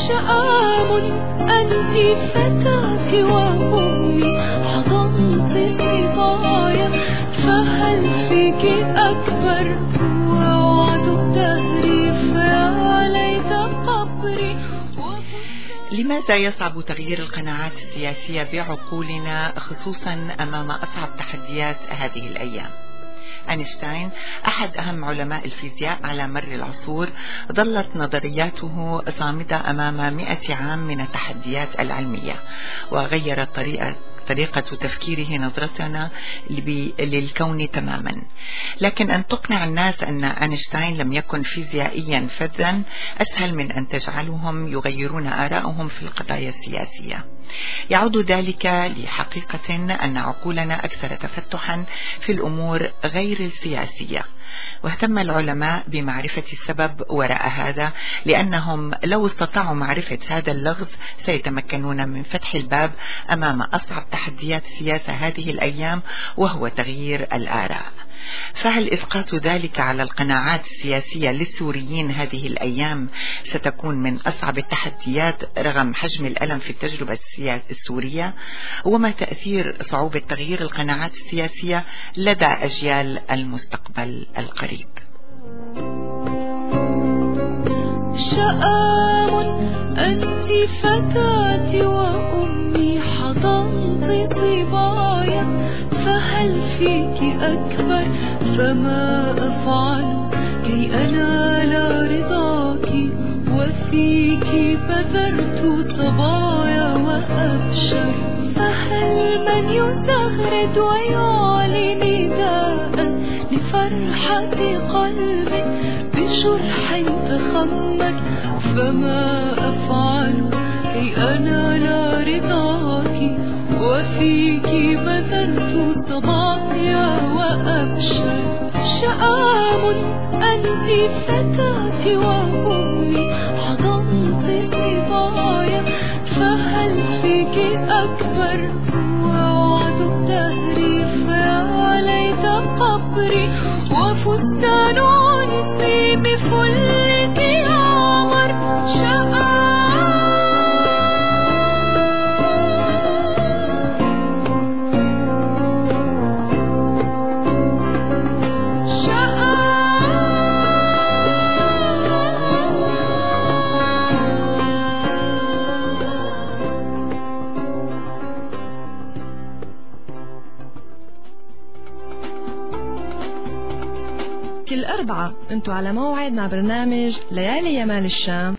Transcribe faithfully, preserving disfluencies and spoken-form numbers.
شآم أنت فتاتي وأمي حضنت طبايا، فهل فيك أكبر ووعد الدهر فيا ليت قبري. لماذا يصعب تغيير القناعات السياسية بعقولنا خصوصا أمام أصعب تحديات هذه الأيام؟ أينشتاين أحد أهم علماء الفيزياء على مر العصور، ظلت نظرياته صامدة أمام مئة عام من التحديات العلمية، وغيرت طريقة طريقة تفكيره نظرتنا للكون تماما. لكن أن تقنع الناس أن أينشتاين لم يكن فيزيائيا فذا أسهل من أن تجعلهم يغيرون آراءهم في القضايا السياسية. يعود ذلك لحقيقة أن عقولنا أكثر تفتحا في الأمور غير السياسية، واهتم العلماء بمعرفة السبب وراء هذا، لأنهم لو استطاعوا معرفة هذا اللغز سيتمكنون من فتح الباب أمام أصعب تحديات السياسة هذه الأيام، وهو تغيير الآراء. فهل إسقاط ذلك على القناعات السياسية للسوريين هذه الأيام ستكون من أصعب التحديات رغم حجم الألم في التجربة السورية؟ وما تأثير صعوبة تغيير القناعات السياسية لدى أجيال المستقبل القريب؟ شآم أنت فتاتي وأمي حضنت طبايا، فهل فيك أكبر فما أفعل كي أنال رضاك، وفيك بذرت طبايا وأبشر. فهل من يزغرد ويعلي نداء لفرحة قلب بجرح تخمر، فما أفعل كي أنال رضاك، وفيك بذلت طبايا وأبشر. شآم أنت فتاتي وأمي حضنت طبايا، فهل فيك أكبر ووعد الدهر فيا ليت قبري، وفستان عنقي بفلك يعمر. شآم كل أربعة انتوا على موعد مع برنامج ليالي يمال الشام